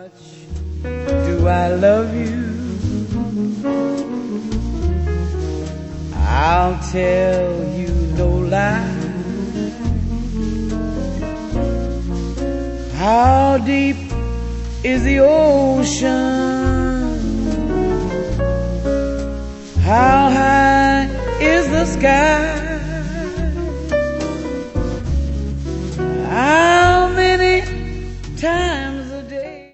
Do I love you? I'll tell you no lie. How deep is the ocean? How high is the sky?